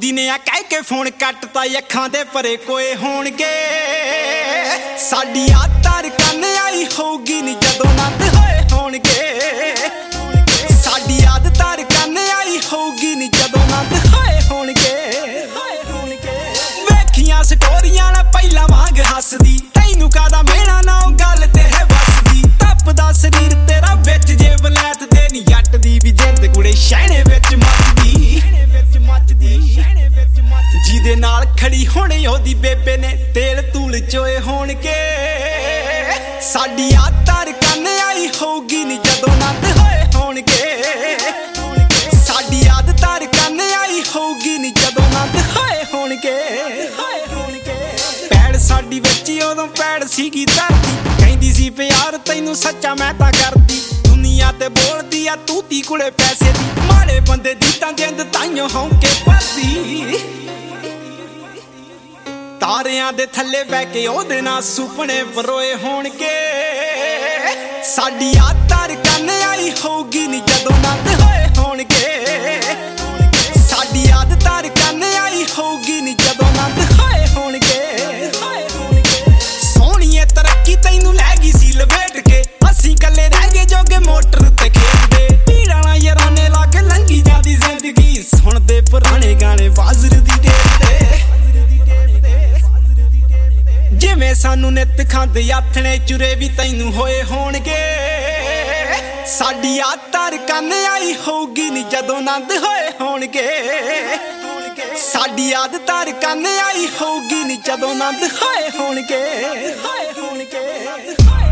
ਦਾਦੀ ਨੇ ਆ ਕਹਿ ਕੇ ਫੋਨ ਕੱਟਤਾ ਅੱਖਾਂ ਦੇ ਭਰੇ ਕੋਏ ਹੋਣਗੇ। ਸਾਡੀ ਆਤਰ ਕੰਨ ਆਈ ਹੋਊਗੀ ਨੀ ਜਦੋਂ ਨੰਦ ਹੋਏ ਹੋਣਗੇ। ਸਾਡੀ ਆਦਤਾਂ ਕੰਨ ਆਈ ਹੋਊਗੀ ਨੀ ਜਦੋਂ ਨੰਦ ਹੋਏ ਹੋਣਗੇ। ਵੇਖੀਆਂ ਸਟੋਰੀਆਂ ਨਾ ਪਹਿਲਾਂ ਵਾਂਗ ਹੱਸਦੀ, ਤੈਨੂੰ ਕਾਹਦਾ ਮਿਹਣਾ ਨਾ ਉਹ ਗੱਲ ਤੇ ਹੈ ਵਸਦੀ। ਤਪਦਾ ਸਰੀਰ ਤੇਰਾ ਵਿੱਚ ਜੇ ਬਲੈਤ ਦੇ ਨੀ ਜੱਟ ਦੀ ਵੀ ਜਿੰਦ ਕੁੜੇ ਸ਼ਹਿਣੇ ਵਿੱਚ ਮੱਚਦੀ। ਜਿਹਦੇ ਨਾਲ ਖੜੀ ਹੋਣੀ ਉਹਦੀ ਬੇਬੇ ਨੇ ਤੇਲ ਤੂਲ ਚੋਏ ਹੋਣਗੇ। ਸਾਡੀ ਆਤਰ ਕੰਨ ਆਈ ਹੋਊਗੀ ਨੀ ਜਦੋਂ ਨੰਦ ਹੋਏ ਹੋਣਗੇ। ਸਾਡੀ ਆਦਤਾਂ ਕੰਨ ਆਈ ਹੋਊਗੀ ਨੀ ਜਦੋਂ ਨੰਦ ਹੋਏ ਹੋਣਗੇ। ਪੈੜ ਸਾਡੀ ਵਿੱਚ ਉਦੋਂ ਪੈੜ ਸੀਗੀ ਧਰਤੀ, ਕਹਿੰਦੀ ਸੀ ਪਿਆਰ ਤੈਨੂੰ ਸੱਚਾ ਮੈਂ ਤਾਂ ਕਰਦੀ। ਦੁਨੀਆ ਤੇ ਬੋਲਦੀ ਆ ਤੂਤੀ ਕੁੜੇ ਪੈਸੇ ਦੀ, ਮਾੜੇ ਬੰਦੇ ਦੀ ਤਾਂ ਜਿੰਦ ਤਾਈਓ ਹੌਂਕੇ ਭਰਦੀ। ਤਾਰਿਆਂ ਦੇ ਥੱਲੇ ਬਹਿ ਕੇ ਉਹਦੇ ਨਾਲ ਸੁਪਨੇ ਪਰੋਏ ਹੋਣਗੇ। ਸਾਡੀ ਆਤਰ ਕੰਨ ਆਈ ਹੋਊਗੀ ਨੀ ਜਦੋਂ ਨੰਦ ਹੋਏ ਹੋਣਗੇ। ਸਾਡੀ ਆਦਤਾਂ ਕੰਨ ਆਈ ਹੋਊਗੀ ਨੀ ਜਦੋਂ ਨੰਦ ਹੋਏ ਹੋਣਗੇ। ਸੋਹਣੀਏ ਤਰੱਕੀ ਤੈਨੂੰ ਲੈ ਗਈ ਸੀ ਲਵੇਟ ਕੇ, ਅਸੀਂ ਕੱਲੇ ਰਹਿ ਗਏ ਜੋਗੇ ਮੋਟਰ ਤੇ ਖੇਡਦੇ। ਭੀੜਾਂ ਨਾਲ ਯਾਰਾਂ ਨੇ ਲਾ ਕੇ ਲੰਘੀ ਜਾਂਦੀ ਜ਼ਿੰਦਗੀ, ਸੁਣਦੇ ਪੁਰਾਣੇ ਗਾਣੇ ਬਾਜ਼ਰ ਦੀ ਢੇਰ। ਜਿਵੇਂ ਸਾਨੂੰ ਨਿੱਤ ਖਾਂਦੇ ਆਥਣੇ ਚੁਰੇ ਵੀ ਤੈਨੂੰ ਹੋਏ ਹੋਣਗੇ। ਸਾਡੀ ਆਤਰ ਕੰਨ ਆਈ ਹੋਊਗੀ ਨੀ ਜਦੋਂ ਨੰਦ ਹੋਏ ਹੋਣਗੇ। ਸਾਡੀ ਆਦਤਾਂ ਕੰਨ ਆਈ ਹੋਊਗੀ ਨੀ ਜਦੋਂ ਨੰਦ ਹੋਏ ਹੋਣਗੇ।